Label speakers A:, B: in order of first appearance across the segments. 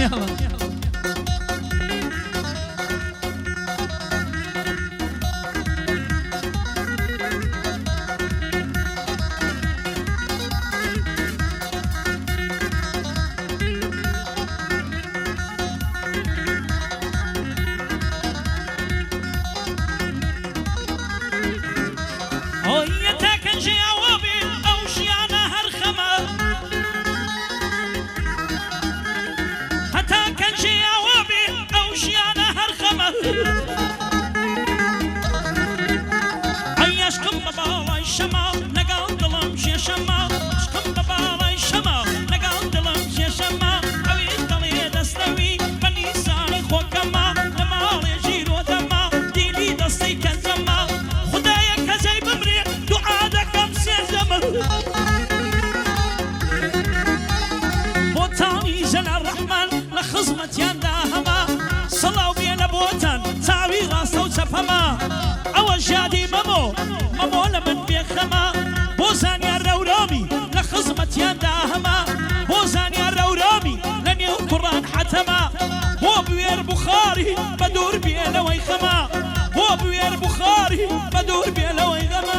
A: ئەوە ژادی مەمۆ لە من بێخەمە بۆ زانیار ڕەورامی لە خزمەتیاندا هەما بۆ زانیار ڕەورامی لە نێو کوڕان حەتەما بۆ بوێر بوخاری بە دوور بێلەوەی خەما بۆ بوێر بوخاری بە دوور بێلەوەی غەما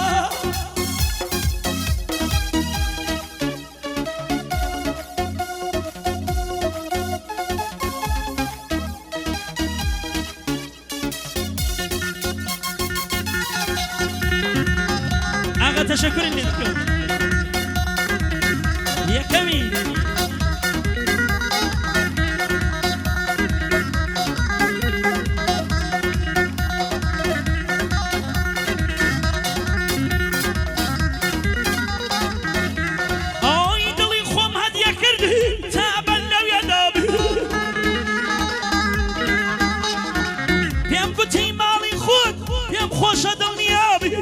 A: تشكر لكم يا كمين اوي دلي خوم هديه كردي تابا لو يا دابي بيم قلتي مالي خود بيم خوش دنيابي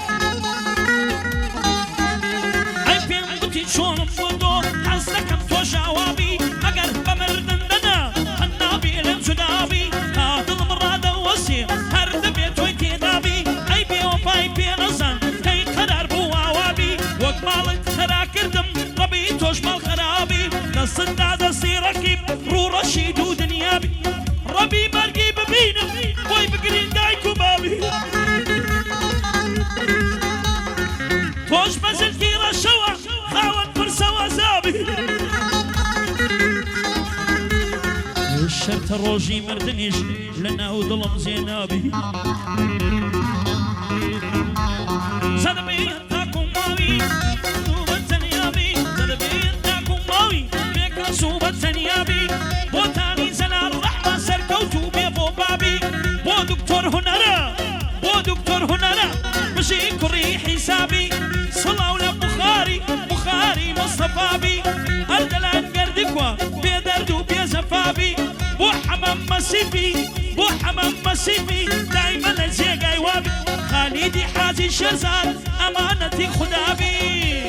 A: شون فوتو حسكم تو شوابي مگر بمردن دنا النبي لم سدابي هذا المراد وسي هر دبيت ويتدابي اي بي وفاي بي نزن كي قدر بو وابي وقمالك خرا كردم ربي توش مال خرابي قصد هذا سيركب رو رشيد ودنيابي ربي مرقي ببينا وي بقرين دايكو بابي توش مزل في رشوة خاون فرسا وزابي الشرط روجي مردنيش لنا وظلم زينابي زلبي تاكم ماوي صوبة تنيابي زلبي تاكم ماوي بيك صوبة تنيابي بو تاني زلال رحمة سركوتو بيبو بابي بو دكتور هنرا بو دكتور هنرا مشي كري حسابي صلاة ولا بخاري مصطفابي الدلان قردكوا بيدرد وبيزفابي بو حمام مسيفي دايما لزيقاي وابي خالدي حازي شرزاد امانتي خدابي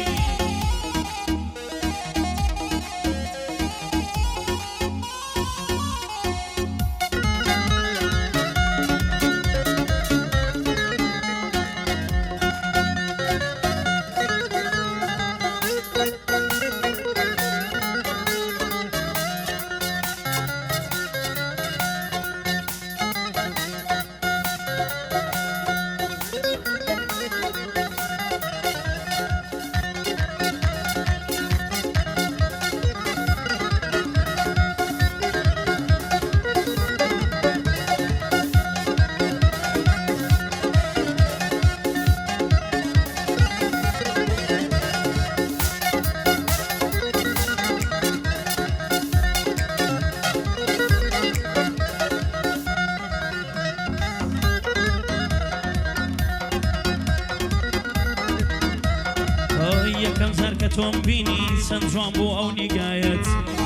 A: تۆم بینی چەند جوان بۆ ئەو نیگایەت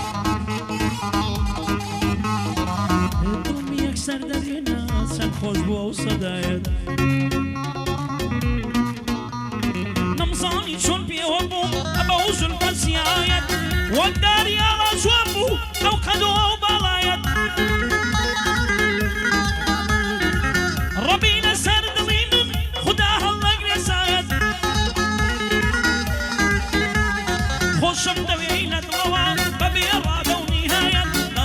A: دڵم یەکسەر دەرێنا چەند خۆش بووە ئەو سەدایەت نەمزانی چۆن پێوە بووم ئەبە ئەو زولفە سیایەت وەک داریاغا جوان بوو ئەو قەدۆ ئەو باڵایەت ڕەبی لەسەر دڵی من خودا هەڵەگرێ سایەت خۆشم دەوێی لە دڵەوە بەبێ ڕادە و نیهایەت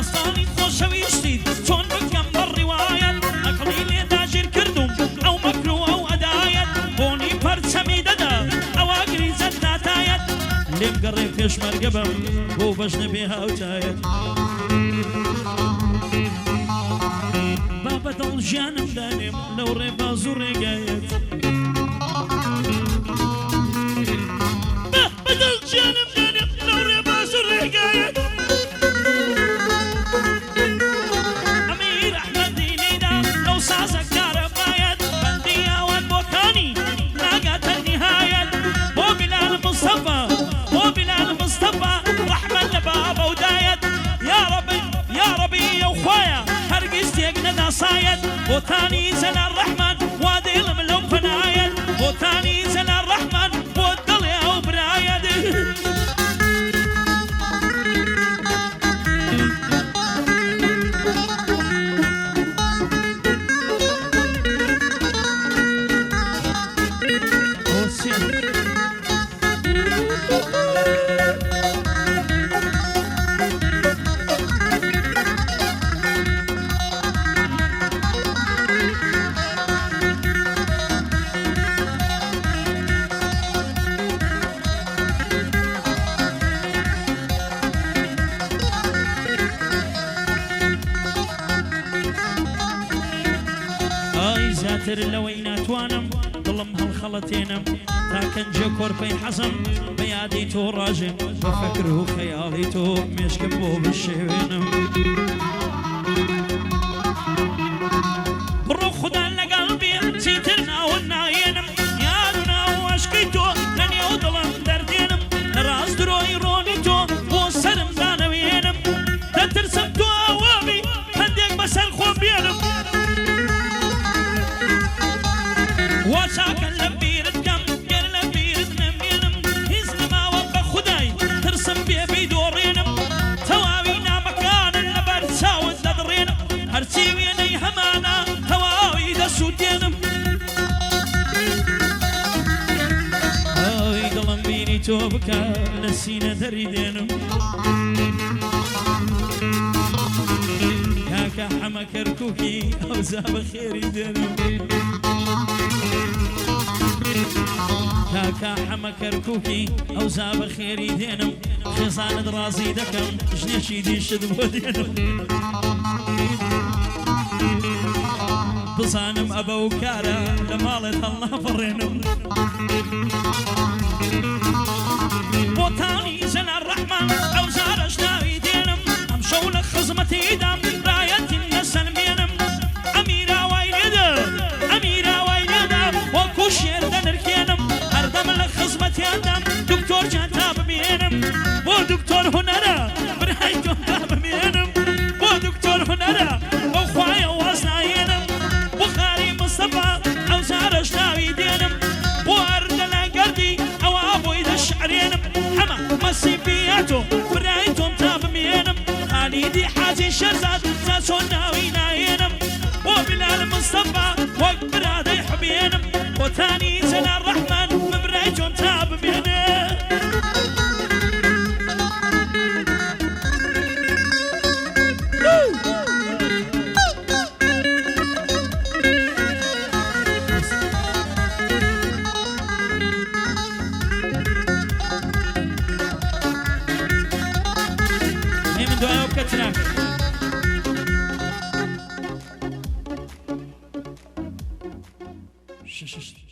A: گەڕێ پێشمەرگە بم بۆ بەژنە بێ هاوتایەت با بەدڵ ژیانم دانێم لەو ڕێباز و ڕێگایەت بەدڵ ژیانم دانێم لەو ڕێباز و ڕێگایەت ئەمیر ئەحمەدینیدا لەو سازە کارەبایەت بەندی ئەوەن بۆکانی ناگاتە نیهایەت بۆ بلال مستەفا بۆ بلال مستەفا ڕەحمەت لە بابە و دایەت یا ڕەبی ئەو خۆیە هەرگیز تێک نەداسایەت بۆتانی جەلال ڕەحمان وا دێڵم لەو پەنایەت بۆتانی جەلال ڕەحمان بۆ دڵێ ئەو برایەت زیاتر لەوەی ناتوانم دڵم هەڵخەڵەتێنم تا کەنجە کۆرپەی حەزم بە یادی تۆ ڕاژێن بە فەکر و خەیاڵی تۆ مێشکم بۆ بشێوێنم بڕۆ خوددا لەگەڵ بێ چیتر ناون نایێنم یاد و ناو عەشقی تۆ لە نێو دڵم دەردێنم لە ڕاست درۆی ڕۆنی تۆ بۆ سەرم دانەوێنم دەترسم تۆ ئەوابی هەندێک بەسەر خۆ بێنم واشاکە لە بیرت کەم گەر لە بیرت نەمێنم هیچ نەماوە بە خودای ترسم بێبی دۆڕێنم تەواوی نامەکانن لەبەر چاوت دەدڕێنم هەرچی وێنەی هەمانە تەواوی دەسووتێنم ئەوی دڵم بینی تۆ بکە لە سینە دەری دێنم کاکە حەمە کەرکووکی ئەوزا بە خێری دێنم کاکە حەمە کەرکووکی ئەوزا بە خێری دێنم خێزانت ڕازی دەکەم ژنێکی دیشت بۆ دێنم بزانم ئەبە و کارە لە ماڵێت هەڵناپەڕێنم بۆتانی جەلال ڕەحمان ئەوزارەش ناوی دێنم ئەم شەو لە خزمەتیدام ڕایەتی نەسەلمێنم ئەمیرا وای لێدە ئەمیرا وای لێدە وەکو شێر دەنرکێنم هەردەم لە خزمەتیاندام دکتۆر جان تا بمێنم بۆ دکتۆر هونەرە برای تۆم تا بمێنم بۆ دکتۆر هونەرە بۆ خوایە واز نایێنم بخاری مستەفا ئەوزارەش ناوی دێنم بۆ هەردە لە گەردی ئەوە بۆی دەشعرێنم ئەمە مەسیبیەتۆ برای تۆم تا بمێنم خالیدی حاجی شەرزاد جا چۆن ناوی نایێنم بۆ بلال مستەفا وەک برادەی حبێنم بۆتانی جەلال ڕەحمان ببرای تۆم تا بمێنم من دوایەوە بکە تراک شش